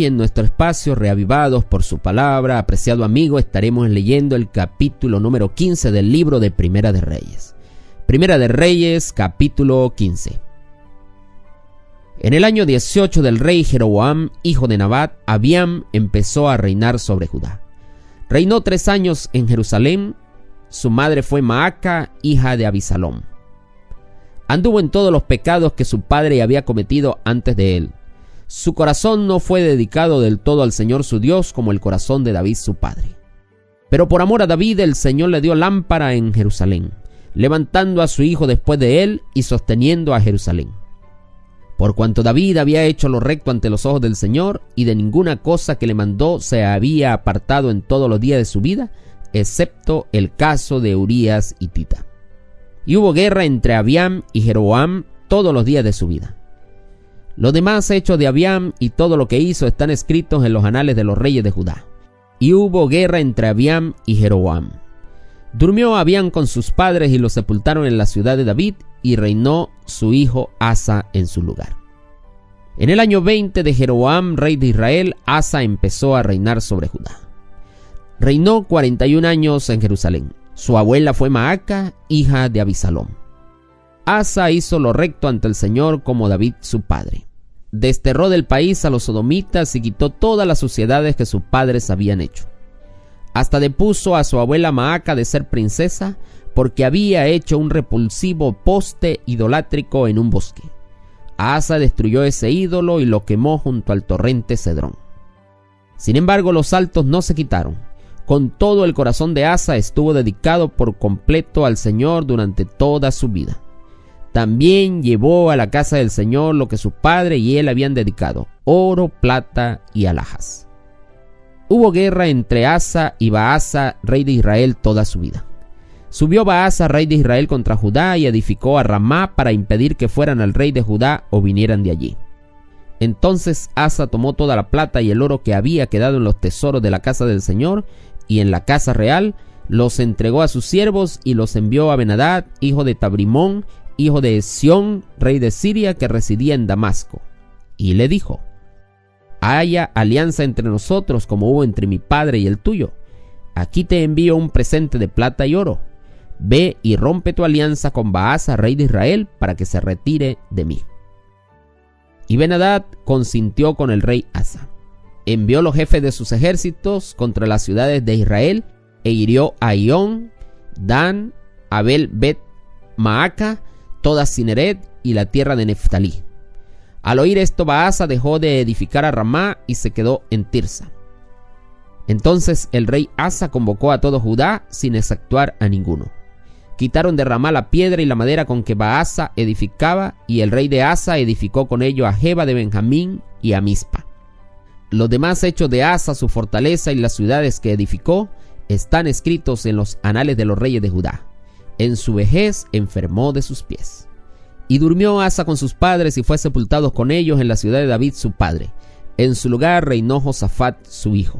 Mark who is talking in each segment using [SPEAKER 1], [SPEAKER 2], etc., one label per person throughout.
[SPEAKER 1] Hoy en nuestro espacio Reavivados por su palabra, apreciado amigo, estaremos leyendo el capítulo número 15 del libro de Primera de Reyes. Primera de Reyes, capítulo 15. En el año 18 del rey Jeroboam, hijo de Nabat, Abiam empezó a reinar sobre Judá. Reinó 3 años en Jerusalén. Su madre fue Maaca, hija de Abisalom. Anduvo en todos los pecados que su padre había cometido antes de él. Su corazón no fue dedicado del todo al Señor su Dios como el corazón de David su padre. Pero por amor a David el Señor le dio lámpara en Jerusalén, levantando a su hijo después de él y sosteniendo a Jerusalén. Por cuanto David había hecho lo recto ante los ojos del Señor, y de ninguna cosa que le mandó se había apartado en todos los días de su vida, excepto el caso de Urías hitita. Y hubo guerra entre Abiam y Jeroboam todos los días de su vida. Los demás hechos de Abiam y todo lo que hizo están escritos en los anales de los reyes de Judá. Y hubo guerra entre Abiam y Jeroboam. Durmió Abiam con sus padres y los sepultaron en la ciudad de David, y reinó su hijo Asa en su lugar. En el año 20 de Jeroboam, rey de Israel, Asa empezó a reinar sobre Judá. Reinó 41 años en Jerusalén. Su abuela fue Maaca, hija de Abisalom. Asa hizo lo recto ante el Señor como David su padre. Desterró del país a los sodomitas y quitó todas las suciedades que sus padres habían hecho. Hasta depuso a su abuela Maaca de ser princesa, porque había hecho un repulsivo poste idolátrico en un bosque. Asa destruyó ese ídolo y lo quemó junto al torrente Cedrón. Sin embargo, los altos no se quitaron. Con todo, el corazón de Asa estuvo dedicado por completo al Señor durante toda su vida. También llevó a la casa del Señor lo que su padre y él habían dedicado: oro, plata y alhajas. Hubo guerra entre Asa y Baasa, rey de Israel, toda su vida. Subió Baasa, rey de Israel, contra Judá y edificó a Ramá para impedir que fueran al rey de Judá o vinieran de allí. Entonces Asa tomó toda la plata y el oro que había quedado en los tesoros de la casa del Señor y en la casa real, los entregó a sus siervos y los envió a Ben-Hadad, hijo de Tabrimón, hijo de Sión, rey de Siria, que residía en Damasco. Y le dijo: haya alianza entre nosotros como hubo entre mi padre y el tuyo. Aquí te envío un presente de plata y oro. Ve y rompe tu alianza con Baasa, rey de Israel, para que se retire de mí. Y Ben-Hadad consintió con el rey Asa. Envió los jefes de sus ejércitos contra las ciudades de Israel e hirió a Ión, Dan, Abel Bet Maaca, toda Cineret y la tierra de Neftalí. Al oír esto, Baasa dejó de edificar a Ramá y se quedó en Tirsa. Entonces el rey Asa convocó a todo Judá sin exceptuar a ninguno. Quitaron de Ramá la piedra y la madera con que Baasa edificaba, y el rey de Asa edificó con ello a Geba de Benjamín y a Mizpa. Los demás hechos de Asa, su fortaleza y las ciudades que edificó, están escritos en los anales de los reyes de Judá. En su vejez enfermó de sus pies. Y durmió Asa con sus padres y fue sepultado con ellos en la ciudad de David su padre. En su lugar reinó Josafat su hijo.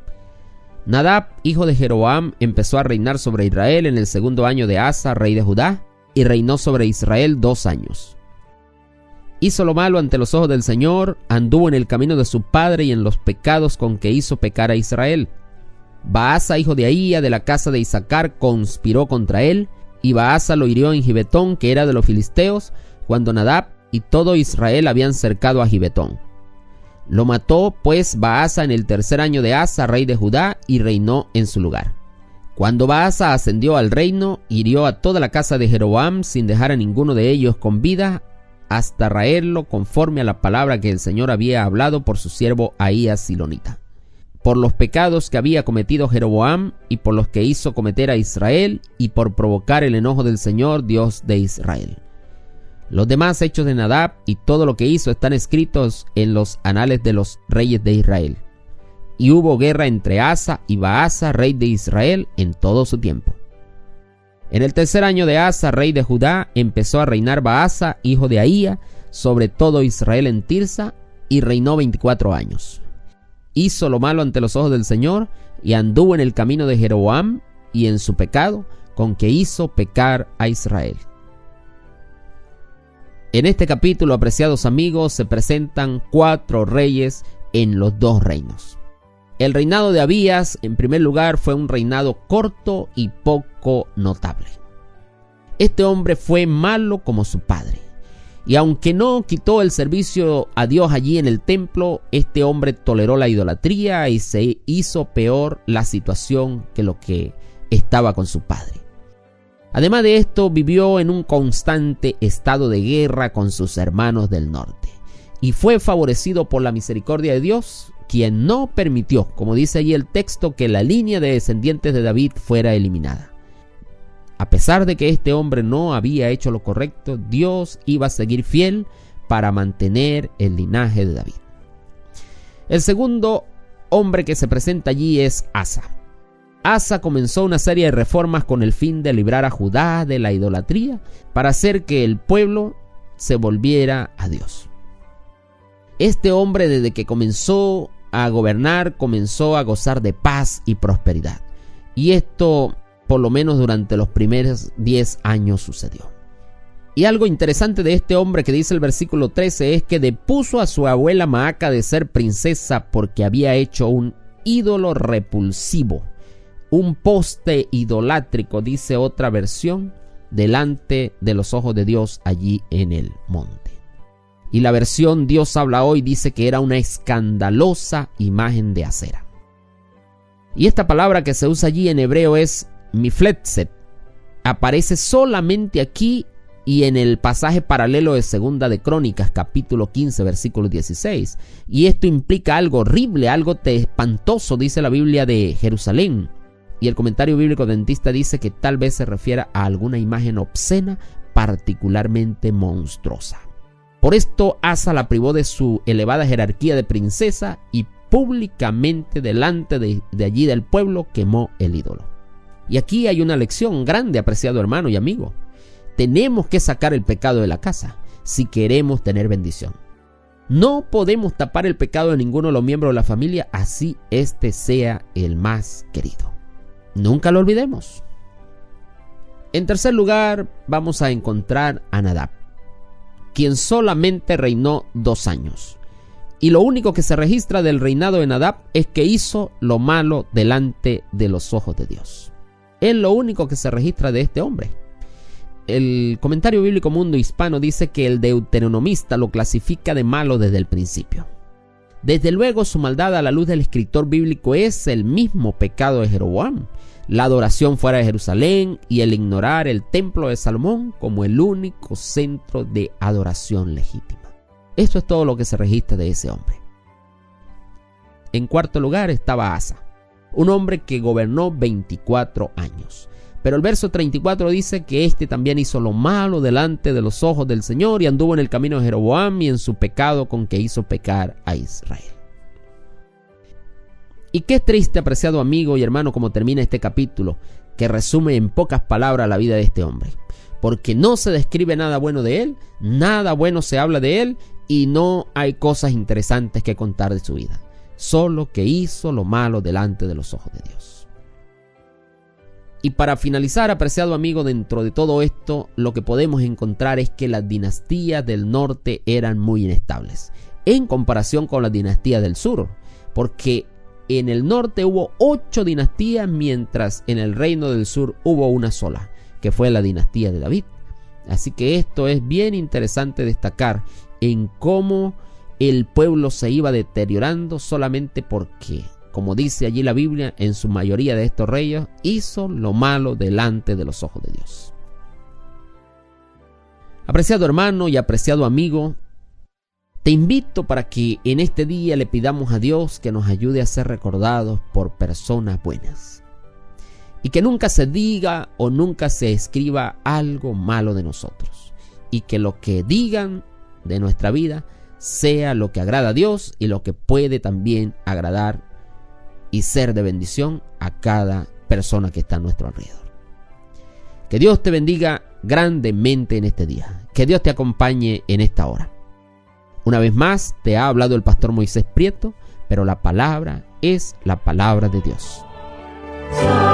[SPEAKER 1] Nadab, hijo de Jeroboam, empezó a reinar sobre Israel en el 2º año de Asa, rey de Judá, y reinó sobre Israel 2 años. Hizo lo malo ante los ojos del Señor, anduvo en el camino de su padre y en los pecados con que hizo pecar a Israel. Baasa, hijo de Ahía, de la casa de Isacar, conspiró contra él, y Baasa lo hirió en Gibetón, que era de los filisteos, cuando Nadab y todo Israel habían cercado a Gibetón. Lo mató pues Baasa en el 3er año de Asa, rey de Judá, y reinó en su lugar. Cuando Baasa ascendió al reino, hirió a toda la casa de Jeroboam sin dejar a ninguno de ellos con vida, hasta raerlo conforme a la palabra que el Señor había hablado por su siervo Ahías silonita. Por los pecados que había cometido Jeroboam y por los que hizo cometer a Israel, y por provocar el enojo del Señor, Dios de Israel. Los demás hechos de Nadab y todo lo que hizo están escritos en los anales de los reyes de Israel. Y hubo guerra entre Asa y Baasa, rey de Israel, en todo su tiempo. En el 3er año de Asa, rey de Judá, empezó a reinar Baasa, hijo de Ahía, sobre todo Israel en Tirsa, y reinó 24 años. Hizo lo malo ante los ojos del Señor, y anduvo en el camino de Jeroboam y en su pecado, con que hizo pecar a Israel. En este capítulo, apreciados amigos, se presentan 4 reyes en los dos reinos. El reinado de Abías, en primer lugar, fue un reinado corto y poco notable. Este hombre fue malo como su padre. Y aunque no quitó el servicio a Dios allí en el templo, este hombre toleró la idolatría y se hizo peor la situación que lo que estaba con su padre. Además de esto, vivió en un constante estado de guerra con sus hermanos del norte y fue favorecido por la misericordia de Dios, quien no permitió, como dice allí el texto, que la línea de descendientes de David fuera eliminada. A pesar de que este hombre no había hecho lo correcto, Dios iba a seguir fiel para mantener el linaje de David. El segundo hombre que se presenta allí es Asa. Asa comenzó una serie de reformas con el fin de librar a Judá de la idolatría para hacer que el pueblo se volviera a Dios. Este hombre, desde que comenzó a gobernar, comenzó a gozar de paz y prosperidad. Y esto, por lo menos durante los primeros 10 años sucedió. Y algo interesante de este hombre que dice el versículo 13 es que depuso a su abuela Maaca de ser princesa porque había hecho un ídolo repulsivo, un poste idolátrico, dice otra versión, delante de los ojos de Dios allí en el monte. Y la versión Dios habla hoy dice que era una escandalosa imagen de acera. Y esta palabra que se usa allí en hebreo es mifletset. Aparece solamente aquí y en el pasaje paralelo de Segunda de Crónicas, capítulo 15, versículo 16. Y esto implica algo horrible, algo espantoso, dice la Biblia de Jerusalén. Y el comentario bíblico dentista dice que tal vez se refiera a alguna imagen obscena, particularmente monstruosa. Por esto Asa la privó de su elevada jerarquía de princesa y públicamente delante de allí del pueblo quemó el ídolo. Y aquí hay una lección grande, apreciado hermano y amigo. Tenemos que sacar el pecado de la casa si queremos tener bendición. No podemos tapar el pecado de ninguno de los miembros de la familia, así este sea el más querido. Nunca lo olvidemos. En tercer lugar, vamos a encontrar a Nadab, quien solamente reinó 2 años. Y lo único que se registra del reinado de Nadab es que hizo lo malo delante de los ojos de Dios. Es lo único que se registra de este hombre. El comentario bíblico Mundo Hispano dice que el deuteronomista lo clasifica de malo desde el principio. Desde luego, su maldad a la luz del escritor bíblico es el mismo pecado de Jeroboam, la adoración fuera de Jerusalén y el ignorar el templo de Salomón como el único centro de adoración legítima. Esto es todo lo que se registra de ese hombre. En cuarto lugar estaba Asa, un hombre que gobernó 24 años. Pero el verso 34 dice que este también hizo lo malo delante de los ojos del Señor y anduvo en el camino de Jeroboam y en su pecado con que hizo pecar a Israel. Y qué triste, apreciado amigo y hermano, como termina este capítulo, que resume en pocas palabras la vida de este hombre. Porque no se describe nada bueno de él, nada bueno se habla de él y no hay cosas interesantes que contar de su vida. Solo que hizo lo malo delante de los ojos de Dios. Y para finalizar, apreciado amigo, dentro de todo esto, lo que podemos encontrar es que las dinastías del norte eran muy inestables, en comparación con las dinastías del sur, porque en el norte hubo 8 dinastías, mientras en el reino del sur hubo una sola, que fue la dinastía de David. Así que esto es bien interesante destacar en cómo el pueblo se iba deteriorando solamente porque, como dice allí la Biblia, en su mayoría de estos reyes hizo lo malo delante de los ojos de Dios. Apreciado hermano y apreciado amigo, te invito para que en este día le pidamos a Dios que nos ayude a ser recordados por personas buenas. Y que nunca se diga o nunca se escriba algo malo de nosotros. Y que lo que digan de nuestra vida sea lo que agrada a Dios y lo que puede también agradar y ser de bendición a cada persona que está a nuestro alrededor. Que Dios te bendiga grandemente en este día. Que Dios te acompañe en esta hora. Una vez más, te ha hablado el pastor Moisés Prieto, pero la palabra es la palabra de Dios.